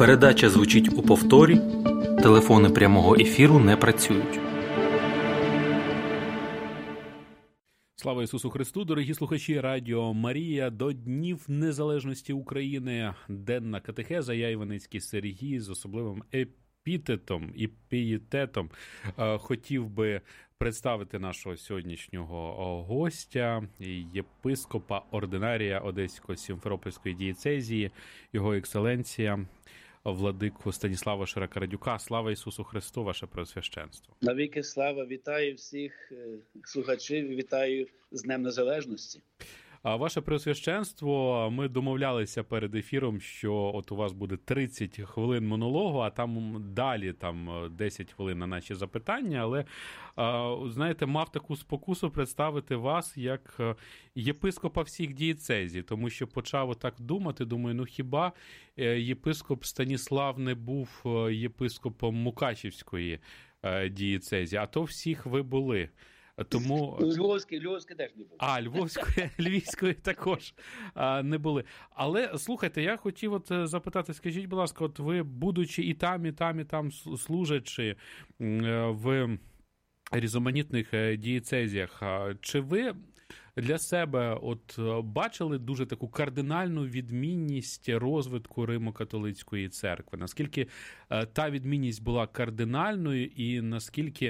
Передача звучить у повторі. Телефони прямого ефіру не працюють. Слава Ісусу Христу, дорогі слухачі Радіо Марія. До Днів Незалежності України денна катехеза. Я Іваницький Сергій з особливим епітетом і пієтетом хотів би представити нашого сьогоднішнього гостя, єпископа ординарія Одесько-Сімферопольської дієцезії, його екселенція владику Станіслава Широкорадюка. Слава Ісусу Христу, ваше Преосвященство. Навіки слава, вітаю всіх слухачів, вітаю з Днем Незалежності. Ваше Преосвященство, ми домовлялися перед ефіром, що от у вас буде 30 хвилин монологу, а там далі 10 хвилин на наші запитання, але, знаєте, мав таку спокусу представити вас як єпископа всіх дієцезій, тому що почав отак думати, думаю, хіба єпископ Станіслав не був єпископом Мукачівської дієцезії, а то всіх ви були. Тому... Львовської теж не було. Львівської також не були. Але, слухайте, я хотів запитати, скажіть, будь ласка, от ви, будучи і там служачи в різноманітних дієцезіях, чи ви для себе бачили дуже таку кардинальну відмінність розвитку Римо-католицької церкви? Наскільки та відмінність була кардинальною і наскільки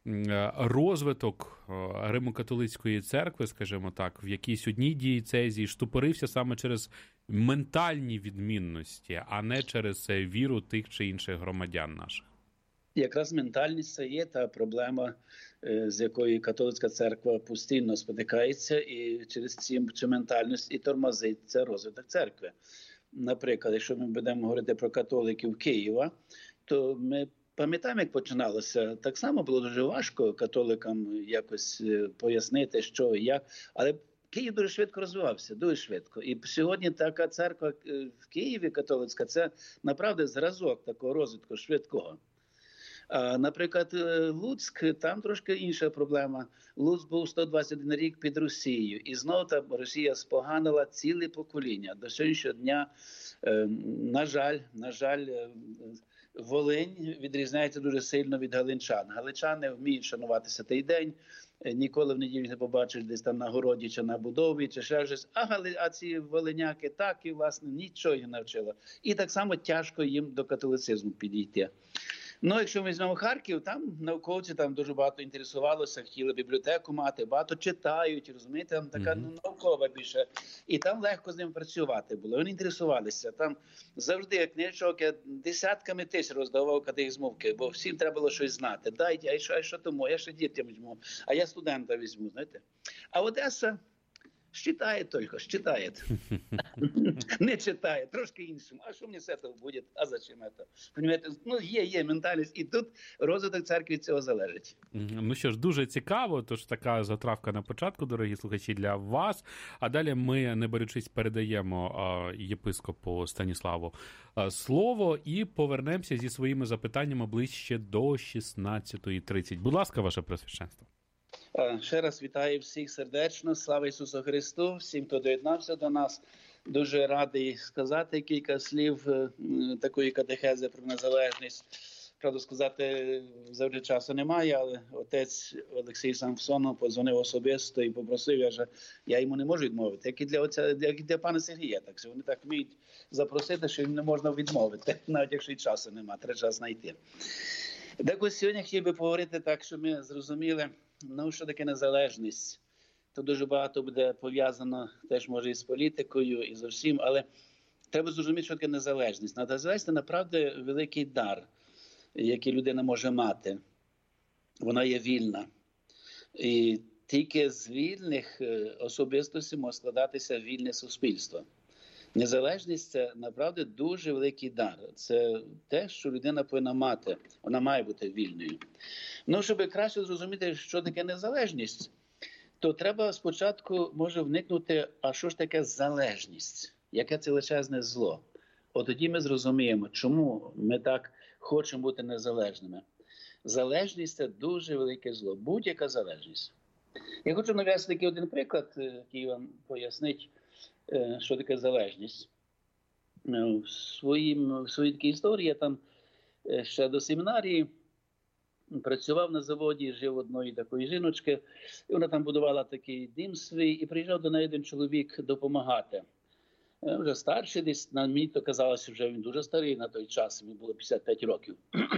розвиток Римо-католицької церкви, скажімо так, в якійсь одній дієцезії штупорився саме через ментальні відмінності, а не через віру тих чи інших громадян наших? Якраз ментальність – це є та проблема, з якою католицька церква постійно спотикається, і через цю ментальність і тормозиться розвиток церкви. Наприклад, якщо ми будемо говорити про католиків Києва, то ми пам'ятаємо, як починалося. Так само було дуже важко католикам якось пояснити, що і як. Але Київ дуже швидко розвивався, дуже швидко. І сьогодні така церква в Києві католицька – це, направду, зразок такого розвитку швидкого. Наприклад, Луцьк, там трошки інша проблема. Луцьк був 121 рік під Росією. І знову там Росія споганила ціле покоління. До сьогоднішнього дня, на жаль, Волинь відрізняється дуже сильно від галичан. Галичани вміють шануватися той день, ніколи в неділю не побачиш десь там на городі чи на будові, чи ще щось. А ці волиняки так і, власне, нічого не навчили. І так само тяжко їм до католицизму підійти. Ну, якщо ми візьмемо Харків, там науковці дуже багато інтересувалися, хотіли бібліотеку мати, багато читають, розумієте, там така наукова більше. І там легко з ним працювати було. Вони інтересувалися. Там завжди книжок я десятками тисяч роздавав катехизмовки, бо всім треба було щось знати. Дайте, а що тому? Я ще дітям візьму, а я студента візьму, знаєте. А Одеса считает только, считает. Не читает, трошки іншим. А що мені з цього буде? А зачем це? Понимаєте? Є ментальність. І тут розвиток церкви від цього залежить. Ну що ж, дуже цікаво. Тож така затравка на початку, дорогі слухачі, для вас. А далі ми, не беручись, передаємо єпископу Станіславу слово і повернемося зі своїми запитаннями ближче до 16:30. Будь ласка, ваше Преосвященство. Ще раз вітаю всіх сердечно. Слава Ісусу Христу, всім, хто доєднався до нас. Дуже радий сказати кілька слів такої катехези про незалежність. Правда сказати, завжди часу немає, але отець Олексій Самсонов подзвонив особисто і попросив, я йому не можу відмовити. Як і для пана Сергія, так вони так вміють запросити, що їм не можна відмовити, навіть якщо й часу немає, треба час знайти. Так ось сьогодні хотів би поговорити так, щоб ми зрозуміли, що таке незалежність. Тут дуже багато буде пов'язано теж, може, і з політикою, і з усім, але треба зрозуміти, що таке незалежність. Незалежність – це, направді, великий дар, який людина може мати. Вона є вільна. І тільки з вільних особистостей може складатися вільне суспільство. Незалежність – це, направді, дуже великий дар. Це те, що людина повинна мати. Вона має бути вільною. Щоб краще зрозуміти, що таке незалежність, то треба спочатку, може, вникнути, а що ж таке залежність? Яке це величезне зло? От тоді ми зрозуміємо, чому ми так хочемо бути незалежними. Залежність – це дуже велике зло. Будь-яка залежність. Я хочу навести такий один приклад, який вам пояснить, що таке залежність. В своїй такій історії я там ще до семінарії працював на заводі, жив одної такої жіночки, і вона там будувала такий дім свій, і приїжджав до неї один чоловік допомагати. Вже старший десь, на мені то казалося, вже він дуже старий на той час, йому було 55 років.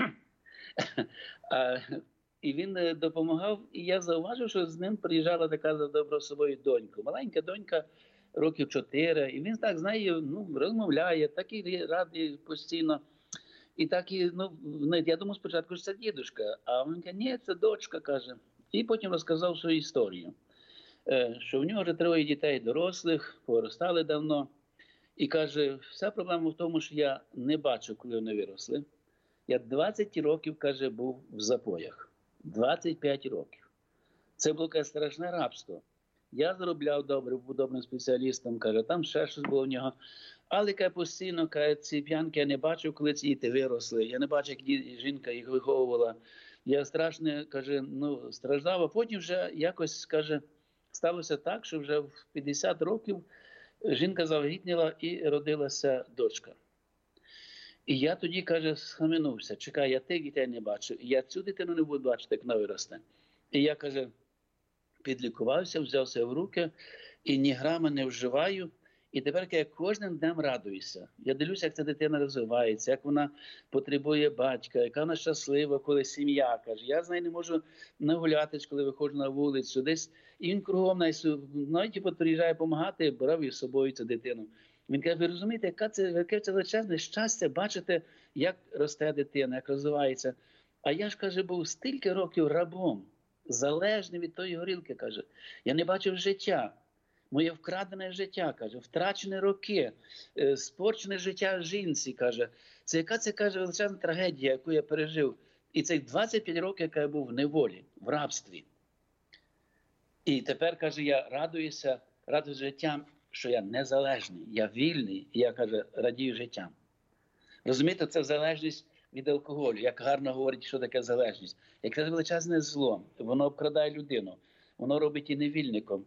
І він допомагав, і я зауважив, що з ним приїжджала така за доброю собою донька. Маленька донька, років 4, і він так з нею розмовляє, так і радий постійно. І так і, я думав спочатку, що це дідушка, а він каже, ні, це дочка, каже. І потім розказав свою історію, що в нього вже 3 дітей дорослих, поростали давно. І каже, вся проблема в тому, що я не бачив, коли вони виросли. Я 20 років, каже, був в запоях. 25 років. Це було каже, страшне рабство. Я заробляв добре, був добрим спеціалістом, каже, там ще щось було в нього. Але каже, постійно, каже, ці п'янки я не бачив, коли ці діти виросли. Я не бачив, як жінка їх виховувала. Я страшно, каже, страждав, а потім вже якось, каже, сталося так, що вже в 50 років жінка завагітніла і родилася дочка. І я тоді, каже, схаменувся. Чекай, я тих дітей не бачив. І я цю дитину не буду бачити, як вона виросте. І я, каже, підлікувався, взявся в руки і ні грама не вживаю. І тепер я кожним днем радуюся. Я дивлюся, як ця дитина розвивається, як вона потребує батька, яка вона щаслива, коли сім'я, каже. Я з нею не можу нагулятись, коли виходжу на вулицю. Десь. І він кругом навіть приїжджає допомагати, брав із собою цю дитину. Він каже, ви розумієте, яке це величезне щастя бачити, як росте дитина, як розвивається. А я ж, каже, був стільки років рабом, залежний від тої горілки, каже. Я не бачив життя. Моє вкрадене життя, каже, втрачені роки, спорчене життя жінці, каже. Це яка це, каже, величезна трагедія, яку я пережив. І цих 25 років, яка я був в неволі, в рабстві. І тепер, каже, я радуюся життям, що я незалежний, я вільний, і я, каже, радію життям. Розумієте, це залежність від алкоголю. Як гарно говорить, що таке залежність. Як це величезне зло, воно обкрадає людину, воно робить і невільником.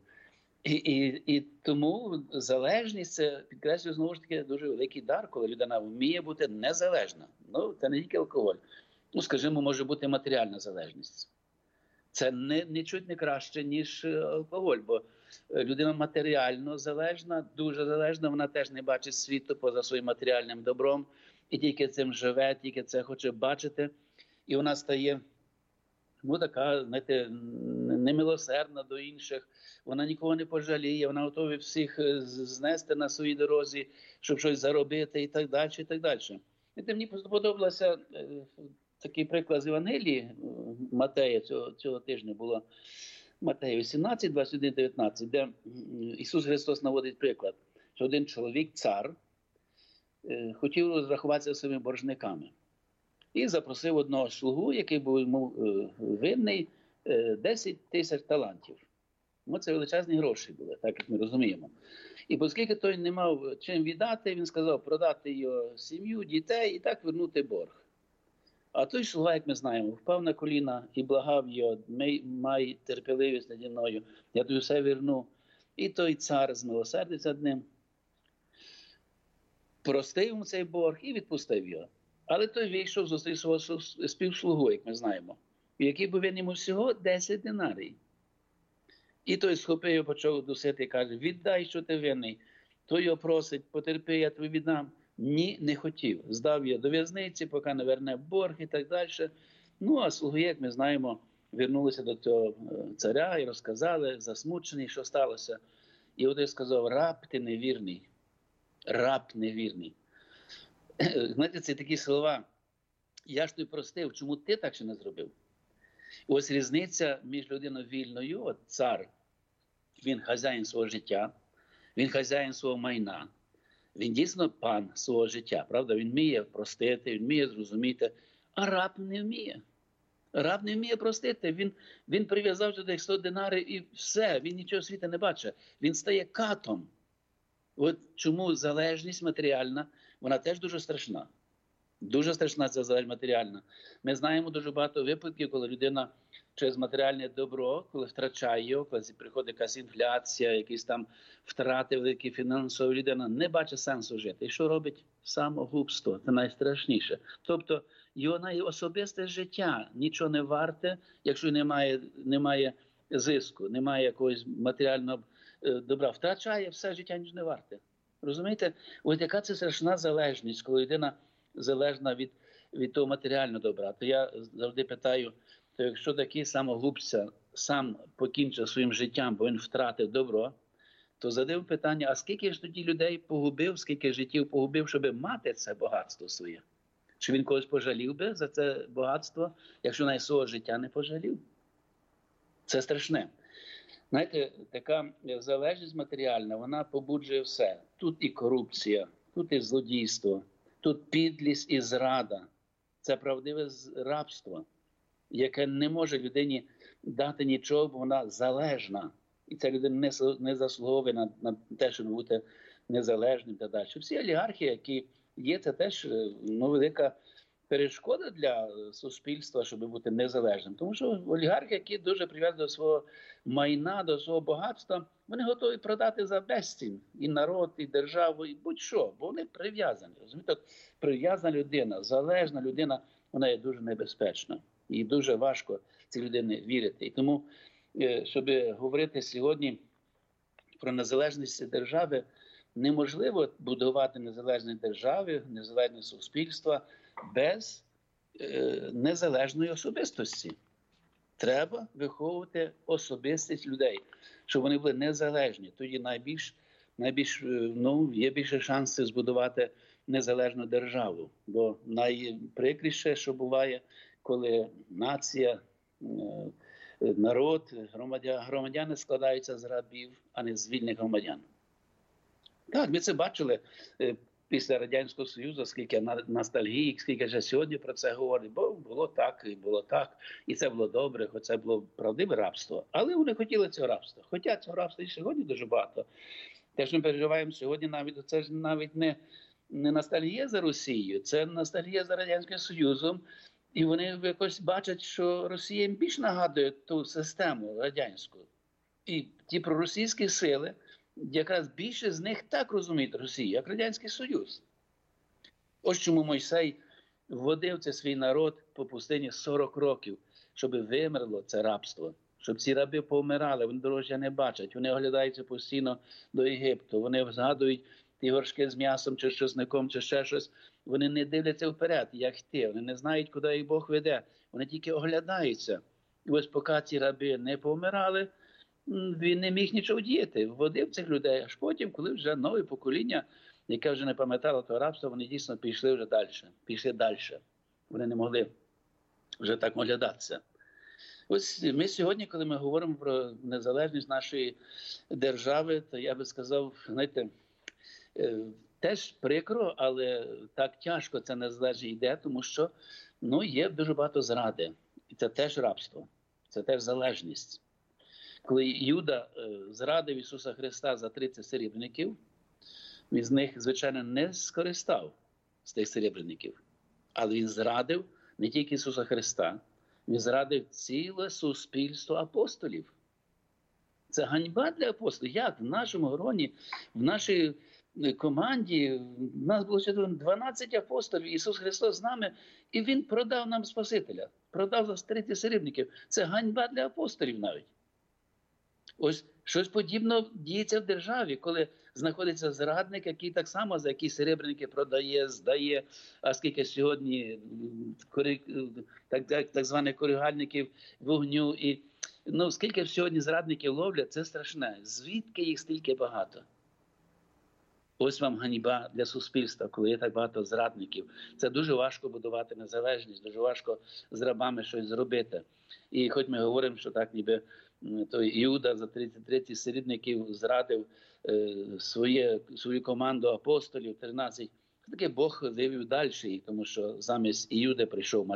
І тому залежність, це, підкреслюю, знову ж таки, дуже великий дар, коли людина вміє бути незалежна. Це не тільки алкоголь. Скажімо, може бути матеріальна залежність. Це нічуть не краще, ніж алкоголь, бо людина матеріально залежна, дуже залежна, вона теж не бачить світу поза своїм матеріальним добром, і тільки цим живе, тільки це хоче бачити. І вона стає, така, знаєте, немилосердна до інших, вона нікого не пожаліє, вона готова всіх знести на своїй дорозі, щоб щось заробити і так далі, і так далі. І мені сподобався такий приклад з Євангелії Матея цього тижня було Матея 18, 21, 19, де Ісус Христос наводить приклад, що один чоловік, цар, хотів розрахуватися своїми боржниками. І запросив одного слугу, який був йому винний 10 тисяч талантів. Це величезні гроші були, так як ми розуміємо. І оскільки той не мав чим віддати, він сказав продати його сім'ю, дітей і так вернути борг. А той слуга, як ми знаємо, впав на коліна і благав його, май терпеливість наді мною, я тобі все верну. І той цар змилосердився над ним, простив йому цей борг і відпустив його. Але той вийшов, зустрів свого співслугу, як ми знаємо, який був винен йому всього 10 динарій. І той схопив його, почав дусити і каже, віддай, що ти винний. Той його просить, потерпи, я тобі віддам. Ні, не хотів. Здав його до в'язниці, поки не верне борг і так далі. А слуги, як ми знаємо, вернулися до цього царя і розказали, засмучений, що сталося. І один сказав, раб ти невірний. Раб невірний. Знаєте, це такі слова. Я ж тобі простив, чому ти так ще не зробив? Ось різниця між людиною вільною, от цар, він хазяїн свого життя, він хазяїн свого майна, він дійсно пан свого життя, правда? Він вміє простити, він вміє зрозуміти, а раб не вміє. Раб не вміє простити, він прив'язав до тих 100 динарів і все, він нічого світу не бачить, він стає катом. От чому залежність матеріальна, вона теж дуже страшна. Дуже страшна ця залежність матеріальна. Ми знаємо дуже багато випадків, коли людина через матеріальне добро, коли втрачає його, коли приходить якась інфляція, якісь там втрати великі фінансові, людина не бачить сенсу жити. І що робить? Самогубство. Це найстрашніше. Тобто його особисте життя нічого не варте, якщо немає зиску, немає якогось матеріального добра. Втрачає все життя, ніж не варте. Розумієте? Ось яка це страшна залежність, коли людина залежна від того матеріального добра. То я завжди питаю, то якщо такий самогубця сам покінчив своїм життям, бо він втратив добро, то задав питання, а скільки ж тоді людей погубив, скільки життів погубив, щоб мати це багатство своє? Чи він когось пожалів би за це багатство, якщо навіть свого життя не пожалів? Це страшне. Знаєте, така залежність матеріальна, вона побуджує все. Тут і корупція, тут і злодійство, тут підлість і зрада. Це правдиве рабство, яке не може людині дати нічого, бо вона залежна. І ця людина не заслуговує на те, щоб бути незалежним та далі. Всі олігархи, які є, це теж велика перешкода для суспільства, щоб бути незалежним. Тому що олігархи, які дуже прив'язані до свого майна, до свого багатства, вони готові продати за безцінь і народ, і державу, і будь-що, бо вони прив'язані. Розумієте, прив'язана людина, залежна людина, вона є дуже небезпечна. І дуже важко цій людині вірити. І тому, щоб говорити сьогодні про незалежність держави, неможливо будувати незалежні держави, незалежне суспільство без незалежної особистості. Треба виховувати особистість людей, щоб вони були незалежні. Тоді є більше шансів збудувати незалежну державу. Бо найприкріше, що буває, коли нація, народ, громадяни складаються з рабів, а не з вільних громадян. Так, ми це бачили після Радянського Союзу, скільки ностальгії, скільки вже сьогодні про це говорять, бо було так, і це було добре, хоч це було правдиве рабство. Але вони хотіли цього рабства. Хоча цього рабства і сьогодні дуже багато. Те, що ми переживаємо сьогодні, це ж навіть не ностальгія за Росією, це ностальгія за Радянським Союзом. І вони якось бачать, що Росія їм більш нагадує ту систему радянську. І ті проросійські сили, якраз більше з них так розуміють Росію, як Радянський Союз. Ось чому Мойсей водив цей свій народ по пустині 40 років, щоб вимерло це рабство, щоб ці раби повмирали, вони дорожче не бачать, вони оглядаються постійно до Єгипту, вони згадують ті горшки з м'ясом чи з чесником, чи ще щось. Вони не дивляться вперед, як йти, вони не знають, куди їх Бог веде, вони тільки оглядаються. І ось поки ці раби не помирали, він не міг нічого діяти, водив цих людей, аж потім, коли вже нове покоління, яке вже не пам'ятало того рабства, вони дійсно пішли вже далі. Вони не могли вже так оглядатися. Ось ми сьогодні, коли ми говоримо про незалежність нашої держави, то я би сказав, знаєте, теж прикро, але так тяжко це незалежність йде, тому що є дуже багато зради. І це теж рабство, це теж залежність. Коли Юда зрадив Ісуса Христа за 30 серебряників, він з них, звичайно, не скористав з тих серебряників. Але він зрадив не тільки Ісуса Христа, він зрадив ціле суспільство апостолів. Це ганьба для апостолів. Як в нашому гроні, в нашій команді, в нас було 12 апостолів, Ісус Христос з нами, і Він продав нам Спасителя. Продав за 30 серебряників. Це ганьба для апостолів навіть. Ось щось подібне діється в державі, коли знаходиться зрадник, який так само за якісь серебряники продає, здає, а скільки сьогодні так званих коригальників вогню. І, скільки сьогодні зрадників ловлять, це страшне. Звідки їх стільки багато? Ось вам ганьба для суспільства, коли є так багато зрадників. Це дуже важко будувати незалежність, дуже важко з рабами щось зробити. І хоч ми говоримо, що так ніби той Іуда за 33 серебряників зрадив свою команду апостолів, 13. Таке Бог вивів далі, тому що замість Іуди прийшов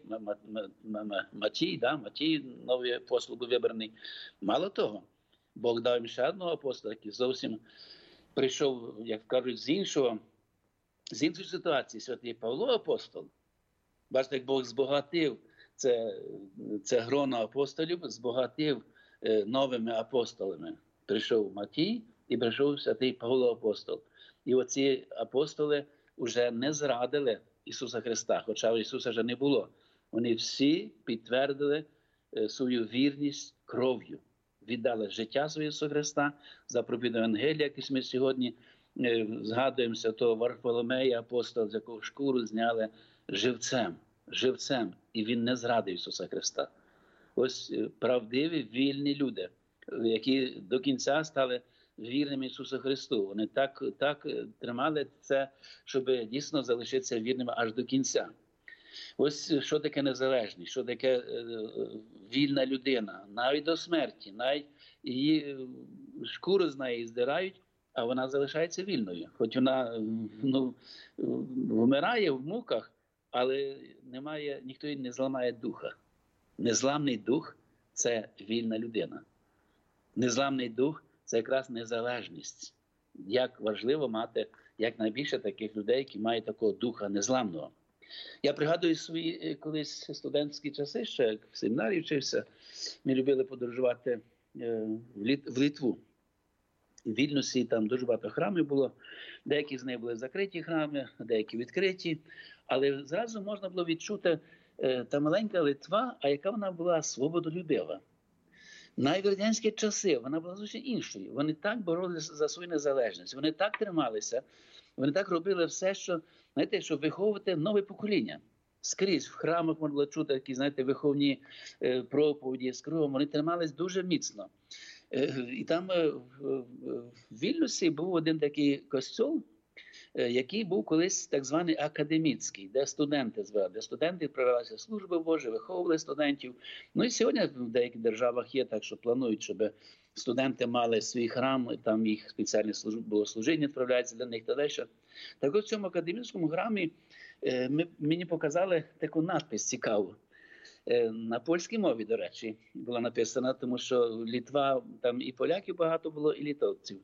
Матій, новий апостол був вибраний. Мало того, Бог дав їм ще одного апостола, який зовсім прийшов, як кажуть, з іншої ситуації. Святий Павло апостол. Бачите, як Бог збагатив це гроно апостолів, збагатив новими апостолами. Прийшов Матій і прийшов святий Павло апостол. І оці апостоли вже не зрадили Ісуса Христа, хоча Ісуса вже не було. Вони всі підтвердили свою вірність кров'ю. Віддали життя своє Ісуса Христа за проповідь Евангелія, якось ми сьогодні згадуємо святого Варфоломея, апостола, з якого шкуру зняли живцем. І він не зрадив Ісуса Христа. Ось правдиві, вільні люди, які до кінця стали вірними Ісусу Христу. Вони так тримали це, щоб дійсно залишитися вірними аж до кінця. Ось що таке незалежність, що таке вільна людина. Навіть до смерті, навіть її шкуру з неї здирають, а вона залишається вільною. Хоч вона вмирає в муках, але ніхто їй не зламає духа. Незламний дух – це вільна людина. Незламний дух – це якраз незалежність. Як важливо мати якнайбільше таких людей, які мають такого духа незламного. Я пригадую свої колись студентські часи, ще як в семінарі вчився, ми любили подорожувати в Литву. В Вільнюсі там дуже багато храмів було, деякі з них були закриті храми, деякі відкриті, але зразу можна було відчути та маленька Литва, а яка вона була свободолюбива. Навіть в радянські часи вона була зовсім іншою. Вони так боролися за свою незалежність, вони так трималися, вони так робили все, що, знаєте, щоб виховувати нове покоління. Скрізь в храмах можна було чути такі, знаєте, виховні проповіді, з кругом. Вони тримались дуже міцно. І там в Вільнюсі був один такий костьол, який був колись так званий академічний, де студенти збирали, де студенти відправлялися служби Божі, виховували студентів. Ну і сьогодні в деяких державах є так, що планують, щоб студенти мали свій храм, там їх спеціальні богослужіння відправляються для них та далі. Так от в цьому академічному храмі мені показали таку надпис цікаву. На польській мові, до речі, була написана, тому що Литва, там і поляків багато було, і литовців.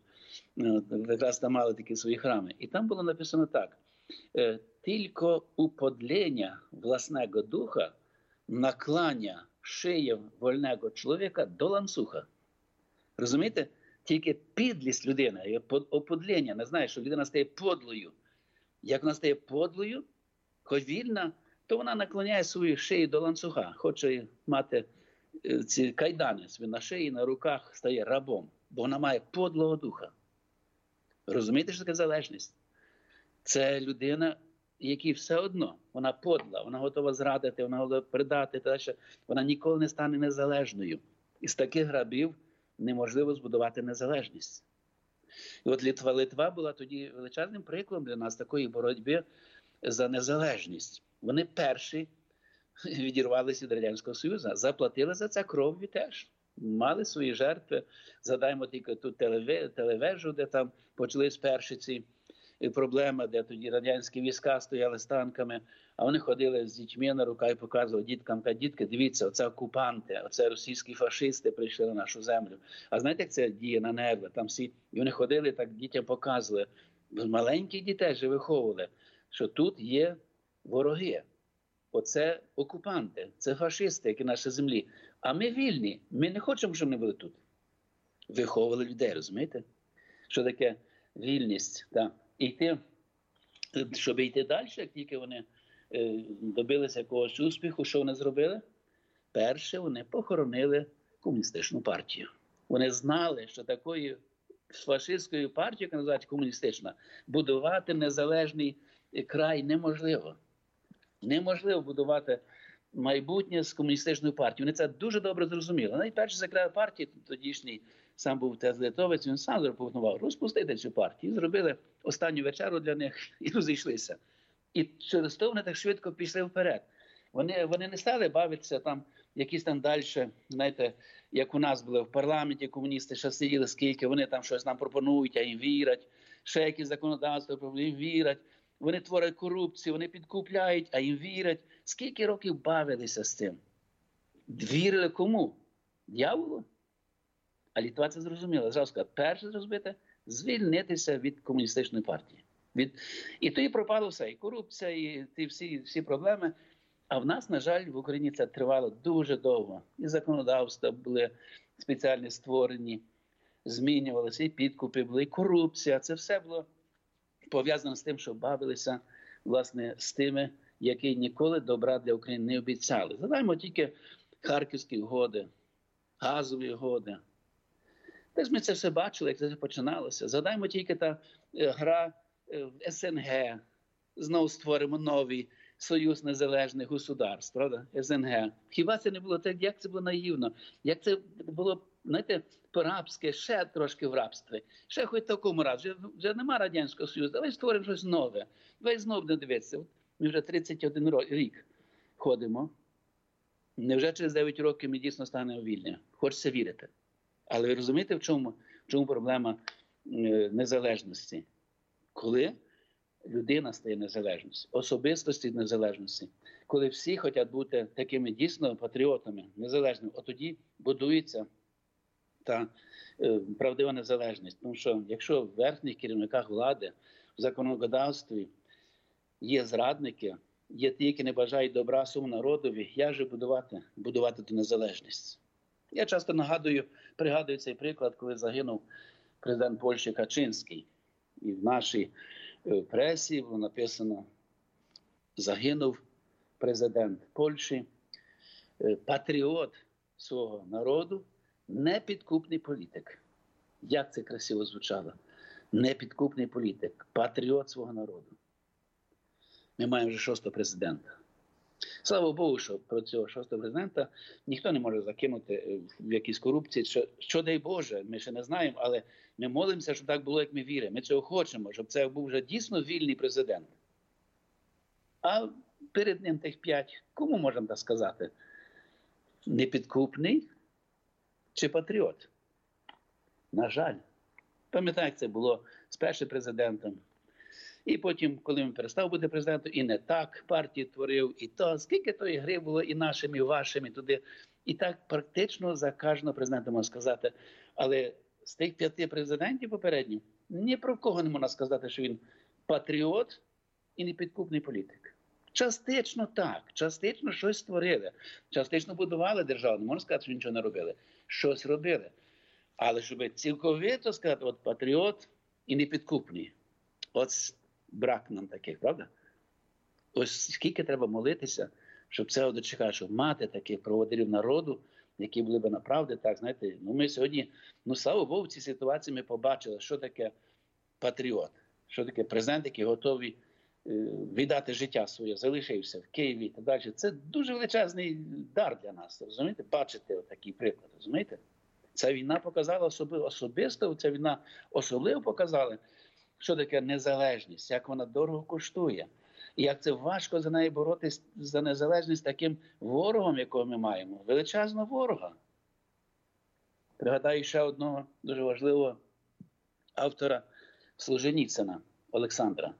Якраз там мали такі свої храми. І там було написано так. «Тільки уподлення власного духа наклання шиї вольного чоловіка до ланцюга». Розумієте? Тільки підлість людини, оподлення, не знає, що людина стає подлою. Як вона стає подлою, хоч вільна, то вона наклоняє свою шию до ланцюга, хоче мати ці кайдани на шиї, на руках, стає рабом, бо вона має подлого духа. Розумієте, що таке залежність? Це людина, якій все одно, вона подла, вона готова зрадити, вона готова предати, вона ніколи не стане незалежною. Із таких рабів неможливо збудувати незалежність. І от Литва була тоді величезним прикладом для нас такої боротьби за незалежність. Вони перші відірвалися від Радянського Союзу, заплатили за це кров'ю теж. Мали свої жертви. Згадаємо тільки ту телевежу, де там почались перші ці проблеми, де тоді радянські війська стояли з танками, а вони ходили з дітьми на руках і показували діткам, дітки, дивіться, оце окупанти, оце російські фашисти прийшли на нашу землю. А знаєте, як це діє на нерви? Там всі, і вони ходили, так дітям показували, маленьких дітей же виховували, що тут є вороги. Оце окупанти, це фашисти, які на нашій землі. А ми вільні, ми не хочемо, щоб вони були тут. Виховували людей, розумієте? Що таке вільність? Так. Щоб йти далі, як тільки вони добилися якогось успіху, що вони зробили? Перше, вони похоронили комуністичну партію. Вони знали, що такою фашистською партією, яка називається комуністична, будувати незалежний край неможливо. Неможливо будувати майбутнє з комуністичною партією. Вони це дуже добре зрозуміли. Навіть перший секретар партії, тодішній, сам був Тез-Литовець, він сам запропонував розпустити цю партію. І зробили останню вечеру для них і розійшлися. І через то вони так швидко пішли вперед. Вони не стали бавитися там, якісь там далі, знаєте, як у нас було в парламенті, комуністи ще сиділи, скільки вони там щось нам пропонують, а їм вірять. Ще якісь законодавства, їм вірять. Вони творять корупцію, вони підкупляють, а їм вірять. Скільки років бавилися з цим? Вірили кому? Д'яволу? А Литва це зрозуміла. Зразу сказала, перше зробити – звільнитися від комуністичної партії. І тоді пропало все. І корупція, і ті всі проблеми. А в нас, на жаль, в Україні це тривало дуже довго. І законодавства були спеціальні створені, змінювалися, і підкупи були, і корупція. Це все було пов'язано з тим, що бавилися, власне, з тими, які ніколи добра для України не обіцяли. Згадаємо тільки Харківські угоди, газові угоди. Теж ми це все бачили, як це починалося. Згадаємо тільки та гра в СНГ. Знову створимо новий Союз Незалежних Государств, правда? СНГ. Хіба це не було так, як це було наївно? Як це було, знаєте, по-рабськи, ще трошки в рабстві. Ще хоч в такому разі. Вже нема Радянського Союзу, давай створимо щось нове. Давай знову не дивитися. Ми вже 31 рік ходимо. Невже через 9 років ми дійсно станемо вільні? Хочеться вірити. Але ви розумієте, в чому проблема незалежності? Коли людина стає незалежністю, особистості незалежності, коли всі хочуть бути такими дійсно патріотами, незалежними, от тоді будується та правдива незалежність. Тому що якщо в верхніх керівниках влади, в законодавстві є зрадники, є ті, які не бажають добра своєму народові, як же будувати ту незалежність? Я часто пригадую цей приклад, коли загинув президент Польщі Качинський. І в нашій пресі було написано: загинув президент Польщі, патріот свого народу, непідкупний політик. Як це красиво звучало? Непідкупний політик, патріот свого народу. Ми маємо вже 6-го президента. Слава Богу, що про цього 6-го президента ніхто не може закинути в якісь корупції. Що дай Боже, ми ще не знаємо, але ми молимося, щоб так було, як ми віримо. Ми цього хочемо, щоб це був вже дійсно вільний президент. А перед ним тих 5, кому можемо так сказати? Непідкупний чи патріот? На жаль. Пам'ятаю, як це було з першим президентом. І потім, коли він перестав бути президентом, і не так партії творив, і то, скільки тої гри було і нашими, і вашими туди. І так практично за кожного президента можна сказати. Але з тих 5 президентів попередніх ні про кого не можна сказати, що він патріот і непідкупний політик. Частично так, частично щось створили, частично будували державу, не можна сказати, що нічого не робили. Щось робили. Але щоб цілковито сказати, от патріот і непідкупний. От брак нам таких, правда? Ось скільки треба молитися, щоб це дочекати, щоб мати таких проводирів народу, які були б направді, так, знаєте, ми сьогодні, слава Богу, в цій ситуації ми побачили, що таке патріот, що таке президент, який готовий віддати життя своє, залишився в Києві і так далі. Це дуже величезний дар для нас, розумієте? Бачите такий приклад, розумієте? Ця війна показала особисто, ця війна особливо показала, що таке незалежність, як вона дорого коштує. І як це важко за неї боротися, за незалежність таким ворогом, якого ми маємо. Величезного ворога. Пригадаю ще одного дуже важливого автора Солженіцина Олександра.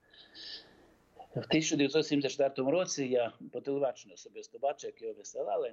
В 1974 році я по телебаченню особисто бачив, як його висилали,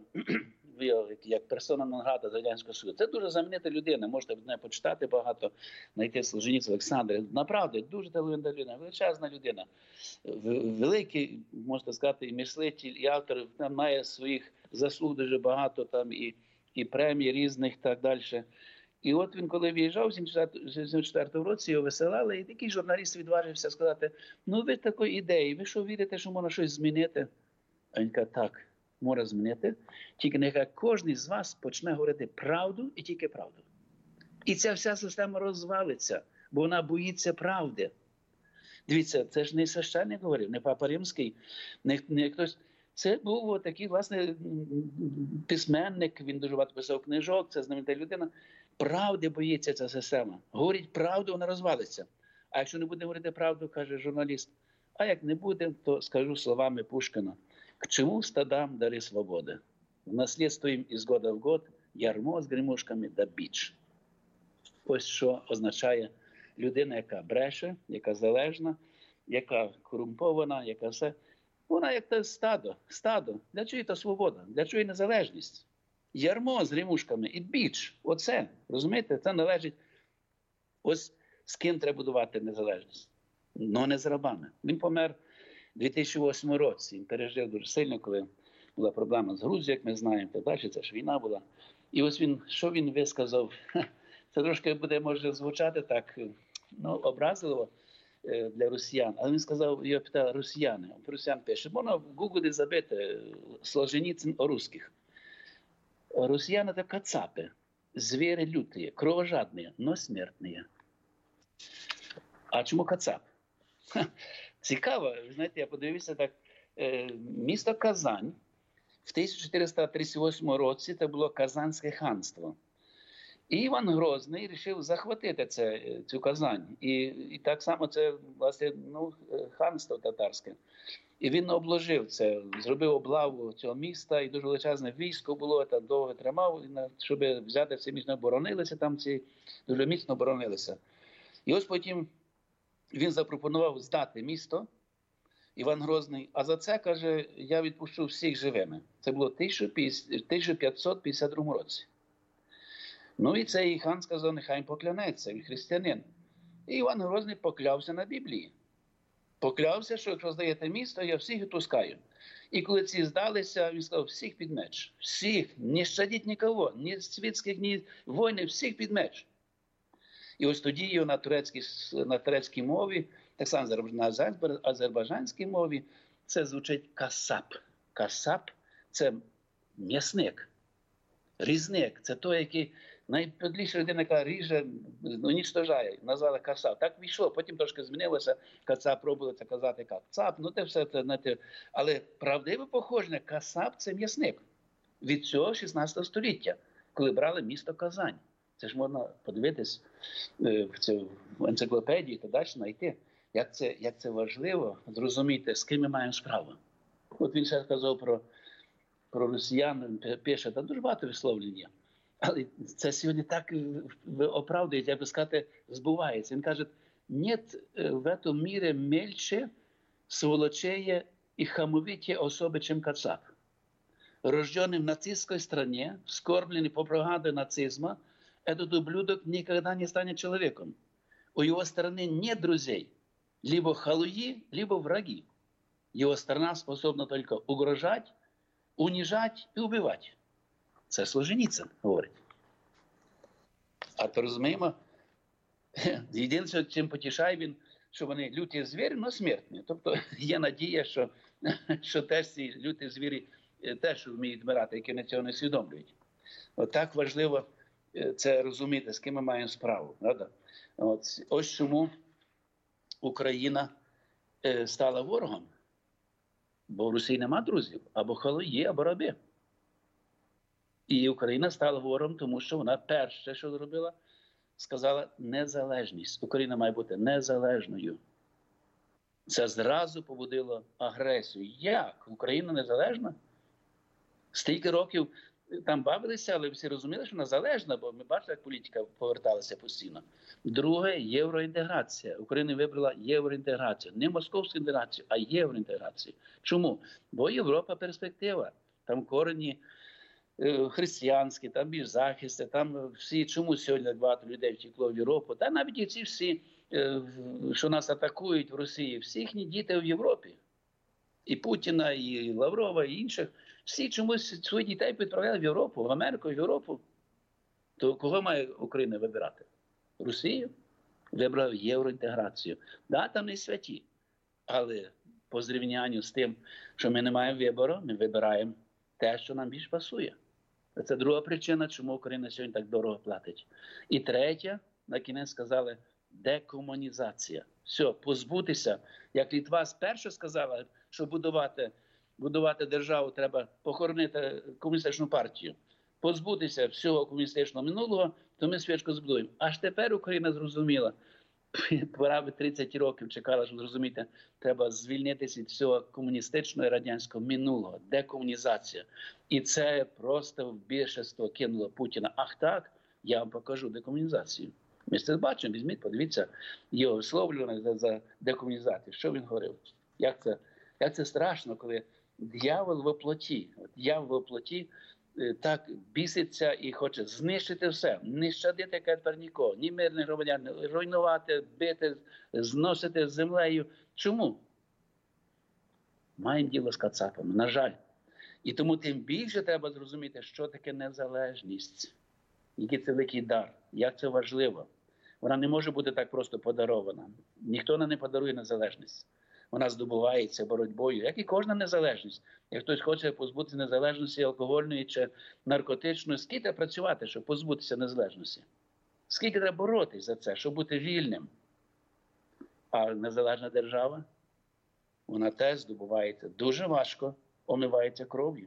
як персона нон-грата з Радянського Союзу. Це дуже знаменита людина, можете від неї почитати багато, знайти Солженіцин Олександр. Направді, дуже талановита людина, величезна людина. Великий, можете сказати, і мислитель, і автор, там має своїх заслуг дуже багато, там і премій різних, так далі. І от він, коли виїжджав в 1974 році, його висилали, і такий журналіст відважився сказати: ви такої ідеї, ви що вірите, що можна щось змінити? А він каже: так, можна змінити, тільки нехай кожен з вас почне говорити правду і тільки правду. І ця вся система розвалиться, бо вона боїться правди. Дивіться, це ж не священник говорив, не Папа Римський, не хтось. Це був такий, власне, письменник, він дуже багато писав книжок, це знаменита людина. Правди боїться ця система. Говорить правду, вона розвалиться. А якщо не буде говорити правду, каже журналіст, а як не буде, то скажу словами Пушкіна: «К чему стадам дари свободи? В наслідство їм із года в год ярмо з гримушками да біч». Ось що означає людина, яка бреше, яка залежна, яка корумпована, яка все. Вона як те стадо. Для чого та свобода? Для чого незалежність? Ярмо з римушками і біч. Оце, розумієте, це належить. Ось з ким треба будувати незалежність. Но не з рабами. Він помер У 2008 році він пережив дуже сильно, коли була проблема з Грузією, як ми знаємо, так далі, це ж війна була. І ось що він висказав, це трошки буде, може, звучати так, образливо для росіян. Але він сказав, його питали росіяни. Росіян пише, можна в Гуглі забити Солженіцин о русских. Росіяни – це кацапи, звери люті, кровожадні, но смертні. А чому кацап? Цікаво, ви знаєте, я подивився так, місто Казань в 1438 році це було Казанське ханство. І Іван Грозний вирішив захватити цю Казань. І так само це, власне, ханство татарське. І він обложив це, зробив облаву цього міста, і дуже величезне військо було, там довго тримав, щоб взяти це місто, оборонилися там дуже міцно оборонилися. І ось потім він запропонував здати місто, Іван Грозний, а за це, каже, я відпущу всіх живими. Це було в 1552 році. Ну і цей хан сказав, нехай поклянеться, він християнин. І Іван Грозний поклявся на Біблії. Поклявся, що якщо здаєте місто, я всіх відпускаю. І коли ці здалися, він сказав, всіх під меч. Всіх, не щадіть нікого, ні світських, ні воїнів, всіх під меч. І ось тоді його на турецькій мові, так само на азербайджанській мові, це звучить касап. Касап – це м'ясник, різник. Це той, який найподліша людина, яка ріже, уничтожає, назвали касап. Так війшло, потім трошки змінилося, кацап пробували це казати кацап, це все, знаєте. Але правдиве походження, касап – це м'ясник. Від цього 16 століття, коли брали місто Казань. Це ж можна подивитись в енциклопедії та далі знайти, як це важливо зрозуміти, з ким ми маємо справу. От він ще сказав про росіян, пише, там дуже багато висловлень є. Але це сьогодні так оправдується, як би сказати, збувається. Він каже, нет в этом мире мельче, сволочее и хамовитее особи, чем кацап. Рожденный в нацистской стране, вскормленный по пропаганде нацизма, этот ублюдок никогда не станет человеком. У его страны нет друзей, либо халуи, либо враги. Его страна способна только угрожать, унижать и убивать. Це Солженіцин говорить. А то розуміємо, єдине, чим потішає він, що вони люті звірі, але смертні. Тобто є надія, що теж ці люті звірі теж вміють вмирати, які на цього не усвідомлюють. Отак важливо це розуміти, з ким ми маємо справу. Правда? Ось чому Україна стала ворогом. Бо в Росії нема друзів, або халуї, або раби. І Україна стала ворогом, тому що вона перше, що зробила, сказала незалежність. Україна має бути незалежною. Це зразу побудило агресію. Як? Україна незалежна? Стільки років там бавилися, але всі розуміли, що вона залежна, бо ми бачили, як політика поверталася постійно. Друге – євроінтеграція. Україна вибрала євроінтеграцію. Не московську інтеграцію, а євроінтеграцію. Чому? Бо Європа – перспектива. Там корені християнські, там більш захисти, там всі, чому сьогодні багато людей втекло в Європу, та навіть і ці всі, що нас атакують в Росії, всі їхні діти в Європі. І Путіна, і Лаврова, і інших. Всі чомусь своїх дітей відправляли в Європу, в Америку, в Європу. То кого має Україна вибирати? Росію? Вибрав євроінтеграцію. Да, там не святі. Але по зрівнянню з тим, що ми не маємо вибору, ми вибираємо те, що нам більш пасує. Це друга причина, чому Україна сьогодні так дорого платить. І третя, на кінець сказали, декомунізація. Все, позбутися. Як Литва спершу сказала, що будувати державу треба похоронити комуністичну партію. Позбутися всього комуністичного минулого, то ми свічку збудуємо. Аж тепер Україна зрозуміла, пора би 30 років чекала, щоб зрозуміти, треба звільнитися від всього комуністичного і радянського минулого, декомунізація. І це просто в більшість кинуло Путіна. Ах так, я вам покажу декомунізацію. Ми це бачимо, візьміть, подивіться його висловлювання за декомунізацію. Що він говорив? Як це страшно, коли диявол в плоті, так біситься і хоче знищити все, не щадити тепер нікого, ні мирних громадян, руйнувати, бити, зносити з землею. Чому? Маємо діло з кацапами, на жаль. І тому тим більше треба зрозуміти, що таке незалежність, який це великий дар, як це важливо. Вона не може бути так просто подарована. Ніхто нам не подарує незалежність. Вона здобувається боротьбою, як і кожна незалежність. Як хтось хоче позбутися незалежності алкогольної чи наркотичної, скільки треба працювати, щоб позбутися незалежності? Скільки треба боротися за це, щоб бути вільним? А незалежна держава, вона теж здобувається дуже важко, омивається кров'ю.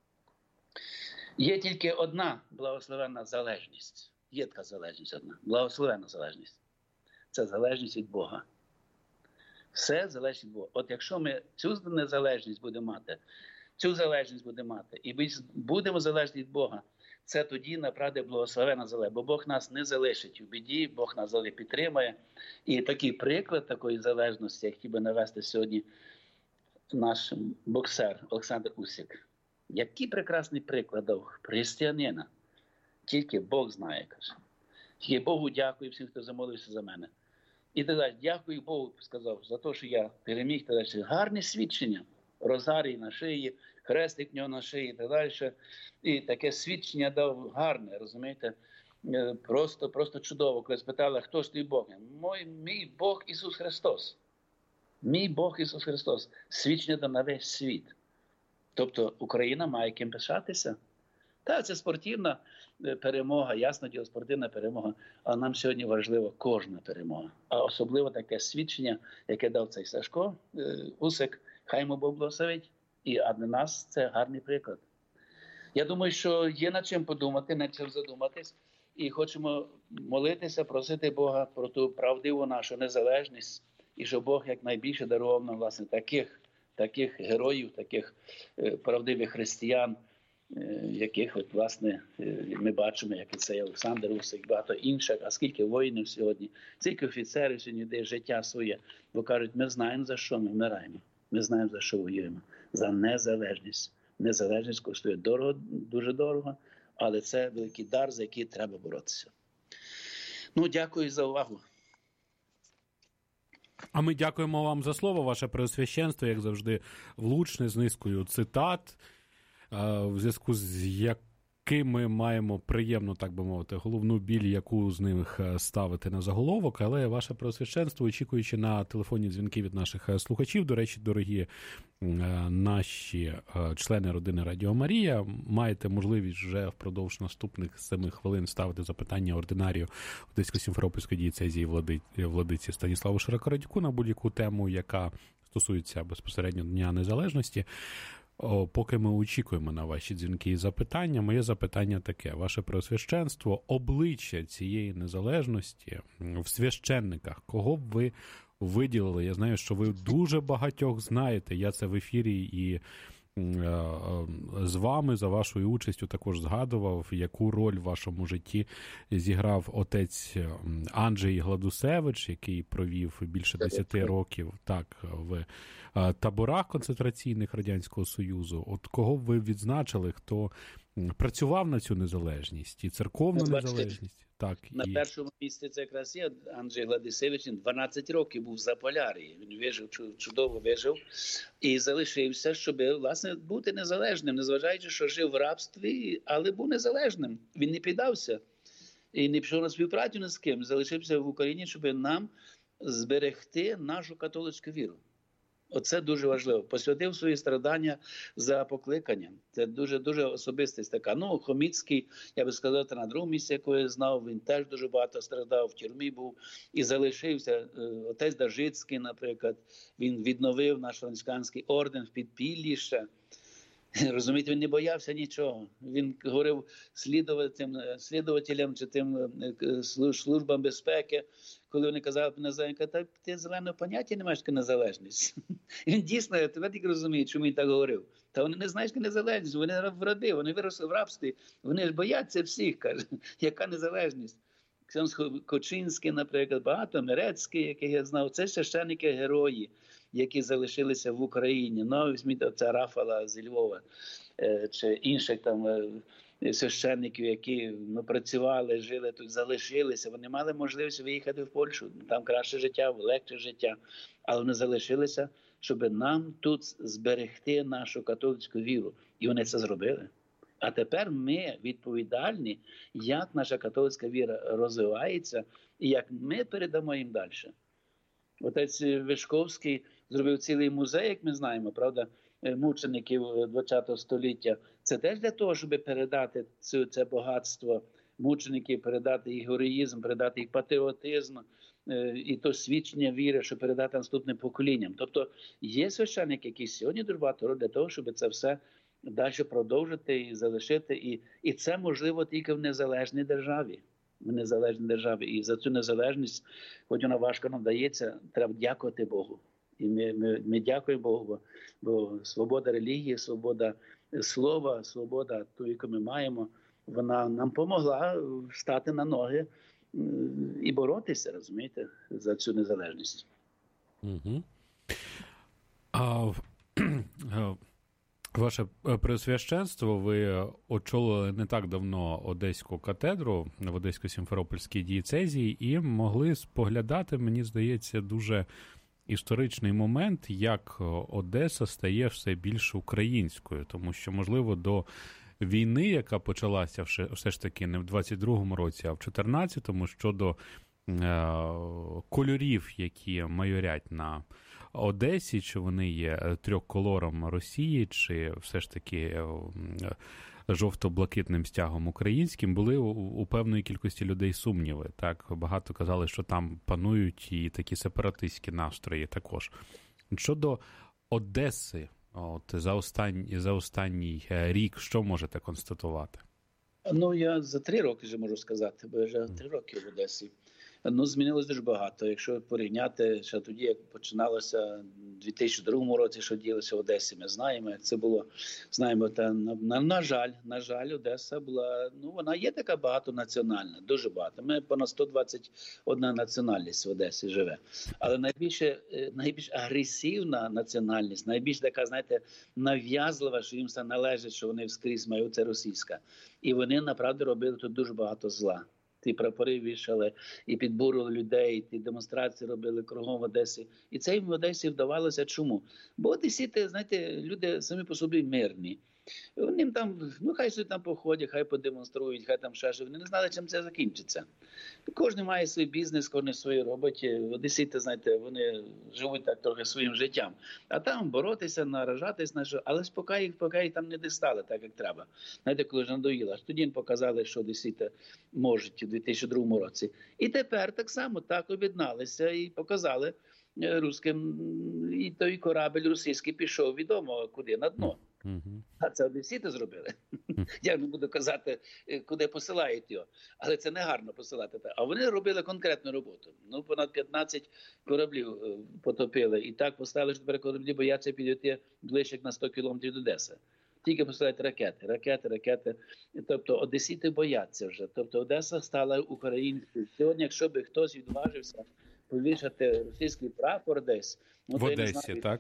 Є тільки одна благословенна залежність. Є така залежність одна. Благословенна залежність. Це залежність від Бога. Все залежить від Бога. От якщо ми цю незалежність будемо мати, і будемо залежні від Бога, це тоді, направді, благословена залежність. Бо Бог нас не залишить у біді, Бог нас завжди підтримує. І такий приклад такої залежності, я хотів би навести сьогодні, наш боксер Олександр Усик. Який прекрасний приклад дав християнина. Тільки Бог знає, каже. Тільки Богу дякую всім, хто замолився за мене. І тоді дякую Богу, сказав, за те, що я переміг. Гарне свідчення. Розарій на шиї, хрестик в нього на шиї і так далі. І таке свідчення дав гарне, розумієте? Просто чудово. Коли спитали, хто ж твій Бог? Мій Бог Ісус Христос. Мій Бог Ісус Христос. Свідчення дав на весь світ. Тобто Україна має ким пишатися. Так, це спортивна перемога, ясно діло, спортивна перемога, але нам сьогодні важлива кожна перемога. А особливо таке свідчення, яке дав цей Сашко Усик, хай йому Бог благословить. А для нас це гарний приклад. Я думаю, що є над чим подумати, над чим задуматись. І хочемо молитися, просити Бога про ту правдиву нашу незалежність. І щоб Бог якнайбільше дарував нам, власне, таких героїв, таких правдивих християн, яких, от, власне, ми бачимо, як і цей Олександр Усик, багато інших, а скільки воїнів сьогодні, скільки офіцерів сьогодні дає життя своє, бо кажуть, ми знаємо, за що ми вмираємо, ми знаємо, за що воюємо, за незалежність. Незалежність коштує дорого, дуже дорого, але це великий дар, за який треба боротися. Дякую за увагу. А ми дякуємо вам за слово, ваше преосвященство, як завжди, влучне, з низкою цитат, в зв'язку з якими маємо приємну, так би мовити, головну біль, яку з них ставити на заголовок. Але ваше преосвященство, очікуючи на телефонні дзвінки від наших слухачів, до речі, дорогі наші члени родини Радіо Марія, маєте можливість вже впродовж наступних 7 хвилин ставити запитання ординарію Одесько-Сімферопольської дієцезії владиці Станіславу Широкорадюку на будь-яку тему, яка стосується безпосередньо Дня Незалежності. Поки ми очікуємо на ваші дзвінки і запитання, моє запитання таке. Ваше преосвященство, обличчя цієї незалежності в священниках, кого б ви виділили? Я знаю, що ви дуже багатьох знаєте. Я це в ефірі і з вами, за вашою участю, також згадував, яку роль в вашому житті зіграв отець Анджей Гладусевич, який провів більше 10 років в таборах концентраційних Радянського Союзу. От кого б ви відзначили, хто працював на цю незалежність і церковну незалежність? На першому місці це якраз є Анджей Гладусевич. 12 років був в Заполяр'ї. Він вижив, чудово вижив і залишився, щоб, власне, бути незалежним, незважаючи, що жив в рабстві, але був незалежним. Він не піддався і не пішов на співпрацю ні з ким. Залишився в Україні, щоб нам зберегти нашу католицьку віру. Оце дуже важливо. Посвятив свої страдання за покликанням. Це дуже особистість така. Хоміцький, я би сказав, на другому місці, якого я знав, він теж дуже багато страдав, в тюрмі був і залишився. Отець Дажицький, наприклад, він відновив наш францисканський орден в підпіллі ще. Розумієте, він не боявся нічого. Він говорив слідувателям чи тим службам безпеки, коли вони казали незалежність, та ти зеленого поняття не маєш таке незалежність. Він дійсно, я тебе тільки розумію, чому він так говорив. Та вони не знають, яка незалежність, вони враби, вони виросли в рабстві, вони ж бояться всіх, каже, яка незалежність. Ксьонс Кочинський, наприклад, багато, Мерецький, яких я знав, це священники-герої, які залишилися в Україні. Візьміть оця Рафала з Львова, чи інших там священників, які працювали, жили тут, залишилися. Вони мали можливість виїхати в Польщу, там краще життя, легше життя, але вони залишилися щоб нам тут зберегти нашу католицьку віру. І вони це зробили. А тепер ми відповідальні, як наша католицька віра розвивається і як ми передамо їм далі. Отець Вишковський зробив цілий музей, як ми знаємо, правда, мучеників ХХ століття. Це теж для того, щоб передати це багатство мучеників, передати їх героїзм, передати їх патріотизм і то свідчення віри, що передати наступним поколінням. Тобто є священники, які сьогодні дуже багато роблять для того, щоб це все далі продовжити і залишити. І це можливо тільки в незалежній державі. В незалежній державі. І за цю незалежність, хоч вона важко нам дається, треба дякувати Богу. І ми дякуємо Богу, бо свобода релігії, свобода слова, свобода, ту, яку ми маємо, вона нам допомогла стати на ноги і боротися, розумієте, за цю незалежність. Угу. Ваше Преосвященство, ви очолили не так давно Одеську катедру в Одесько-Сімферопольській дієцезії і могли споглядати, мені здається, дуже історичний момент, як Одеса стає все більш українською, тому що, можливо, до війни, яка почалася все ж таки не в 22-му році, а в 14-му, щодо кольорів, які майорять на Одесі, чи вони є трьохколором Росії, чи все ж таки жовто-блакитним стягом українським, були у певної кількості людей сумніви. Так, багато казали, що там панують і такі сепаратистські настрої також. Щодо Одеси, от за останній рік, що можете констатувати? Ну, я за 3 роки вже можу сказати, бо я вже 3 роки в Одесі. Ну, змінилось дуже багато. Якщо порівняти, ще тоді, як починалося в 2002 році, що діялося в Одесі, ми знаємо, як це було. Знаємо, та на жаль, Одеса була, ну, вона є така багатонаціональна, дуже багато. Ми понад 121 національність в Одесі живе. Але найбільш агресивна національність, найбільш така, знаєте, нав'язлива, що їм все належить, що вони вскрізь мають, це російська. І вони, направду, робили тут дуже багато зла. Ті прапори вішали, і підбурили людей, ті демонстрації робили кругом в Одесі. І це їм в Одесі вдавалося. Чому? Бо одесіти, знаєте, люди самі по собі мирні. Вони там, ну хай собі там походять, хай подемонструють, хай там ще. Вони не знали, чим це закінчиться. Кожен має свій бізнес, кожен свої роботи. Одесіти, знаєте, вони живуть так трохи своїм життям. А там боротися, наражатись на що. Але поки їх там не дістали так, як треба. Знаєте, коли ж надоїло. Тоді їм показали, що одесіти можуть у 2002 році. І тепер так само так об'єдналися і показали русским. І той корабель російський пішов відомо куди, на дно. А це одесіти зробили. Я не буду казати, куди посилають його. Але це не гарно посилати. А вони робили конкретну роботу. Ну, понад 15 кораблів потопили. І так поставили, що тепер кораблі бояться підійти ближче на 100 кілометрів до Одеси. Тільки посилають ракети. Тобто одесіти бояться вже. Тобто Одеса стала українською. Сьогодні, якщо би хтось відважився повішати російський прапор десь. Ну, в Одесі, так?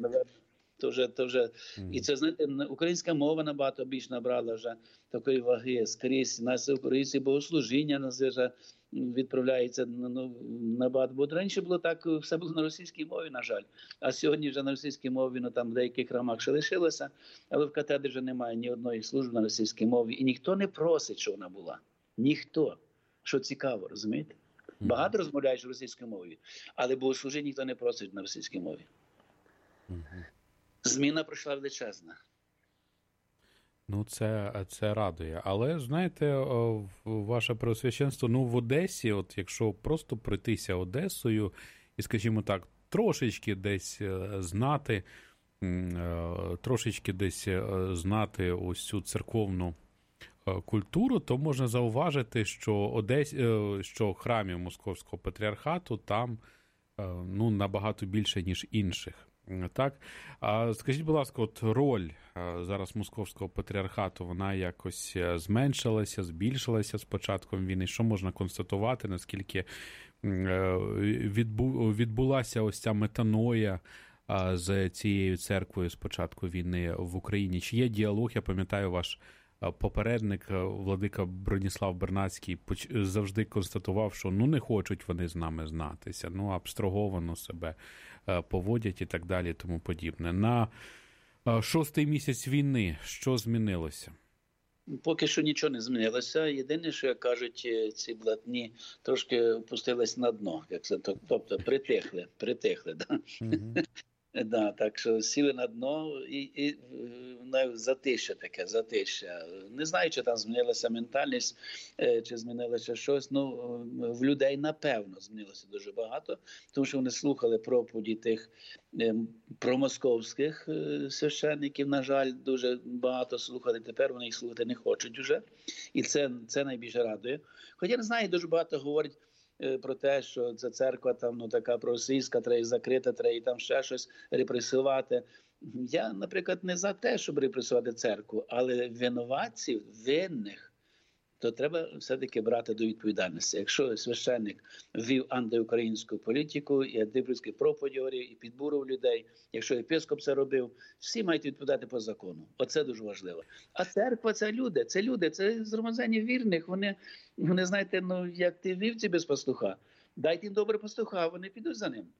То вже. І це, знаєте, українська мова набагато більш набрала вже такої ваги скрізь. Нас українські богослужіння нас вже відправляється набагато. Бо раніше було так, все було на російській мові, на жаль. А сьогодні вже на російській мові, ну там в деяких храмах ще лишилося, але в катедрі вже немає ні одної служби на російській мові. І ніхто не просить, щоб вона була. Ніхто. Що цікаво, розумієте? Багато розмовляють російською мовою, але богослужіння ніхто не просить на російській мові. Зміна пройшла величезна. Ну, це радує. Але, знаєте, ваше Преосвященство, ну, в Одесі, от якщо просто пройтися Одесою і, скажімо так, трошечки десь знати ось цю церковну культуру, то можна зауважити, що храмів Московського патріархату там, ну, набагато більше, ніж інших. Так? А скажіть, будь ласка, от роль зараз Московського патріархату, вона якось зменшилася, збільшилася з початком війни? Що можна констатувати, наскільки відбулася ось ця метаноя з цією церквою з початку війни в Україні? Чи є діалог? Я пам'ятаю, ваш попередник, владика Броніслав Бернацький, завжди констатував, що ну не хочуть вони з нами знатися, ну абстраговано себе поводять і так далі, тому подібне. На 6-й місяць війни що змінилося? Поки що нічого не змінилося. Єдине, що, як кажуть, ці блатні трошки опустились на дно, як це, тобто притихли. Да? Mm-hmm. Да, так що сіли на дно і затища. Не знаю, чи там змінилася ментальність, чи змінилося щось. Ну, в людей, напевно, змінилося дуже багато, тому що вони слухали проповіді тих промосковських священників, на жаль, дуже багато слухали. Тепер вони їх слухати не хочуть вже. І це найбільше радує. Хоча, не знаю, дуже багато говорять про те, що ця церква там така проросійська, треба її закрити, треба її там ще щось репресувати. Я, наприклад, не за те, щоб репресувати церкву, але винуватців, винних, то треба все-таки брати до відповідальності. Якщо священник ввів антиукраїнську політику, і антиукраїнські проповіді говорив, і підбурив людей, якщо єпископ це робив, всі мають відповідати по закону. Оце дуже важливо. А церква – це люди, це згромадження вірних. Вони, знаєте, ну, як ти вівці без пастуха, дайте їм добре пастуха, вони підуть за ним.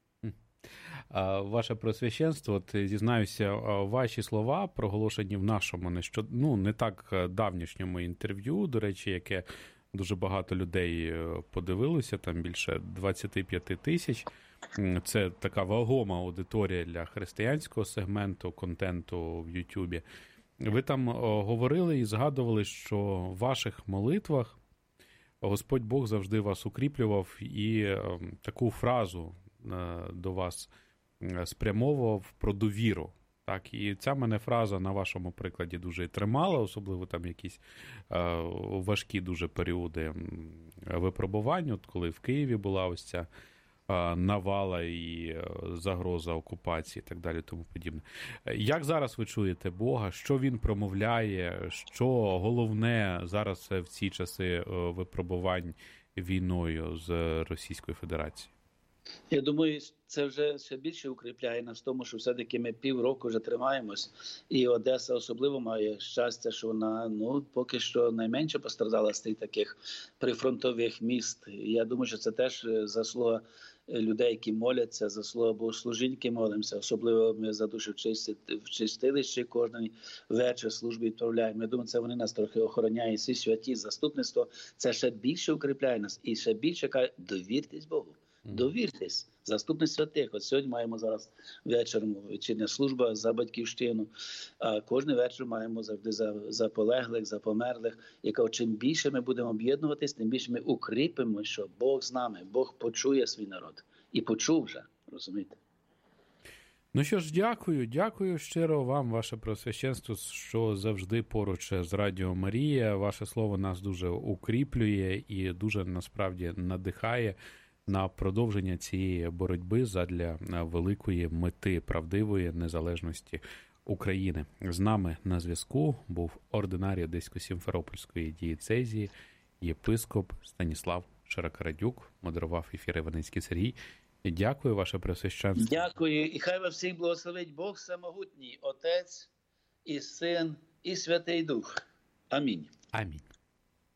Ваше Преосвященство, от, зізнаюся, ваші слова, проголошені в нашому не так давнішньому інтерв'ю, до речі, яке дуже багато людей подивилося, там більше 25 тисяч. Це така вагома аудиторія для християнського сегменту контенту в Ютубі. Ви там говорили і згадували, що в ваших молитвах Господь Бог завжди вас укріплював і таку фразу до вас спрямовував про довіру. Так, і ця мене фраза на вашому прикладі дуже тримала, особливо там якісь важкі дуже періоди випробувань, от коли в Києві була ось ця навала і загроза окупації і так далі, тому подібне. Як зараз ви чуєте Бога? Що Він промовляє? Що головне зараз в ці часи випробувань війною з Російською Федерацією? Я думаю, це вже ще більше укріпляє нас в тому, що все-таки ми півроку вже тримаємось. І Одеса особливо має щастя, що вона поки що найменше постраждала з тих таких прифронтових міст. І я думаю, що це теж заслуга людей, які моляться, заслуга богослужінь, які молимося. Особливо ми за душу в чистилищі кожен вечір служби відправляємо. Я думаю, це вони нас трохи охороняють. Всі святі, заступництво. Це ще більше укріпляє нас. І ще більше каже, довіртесь Богу. Довіртесь, заступник святих. От сьогодні маємо зараз вечором вечірня служба за батьківщину, а кожен вечір маємо завжди за полеглих, за померлих. Яка чим більше ми будемо об'єднуватись, тим більше ми укріпимо, що Бог з нами, Бог почує свій народ. І почув вже, розумієте? Ну що ж, дякую щиро вам, ваше Преосвященство, що завжди поруч з Радіо Марія. Ваше слово нас дуже укріплює і дуже, насправді, надихає на продовження цієї боротьби задля великої мети правдивої незалежності України. З нами на зв'язку був ординарій Одесько-Сімферопольської дієцезії, єпископ Станіслав Широкорадюк, модерував ефір Іваницький Сергій. Дякую, ваше Преосвященство. Дякую, і хай вас всіх благословить Бог Самогутній, Отець і Син, і Святий Дух. Амінь. Амінь.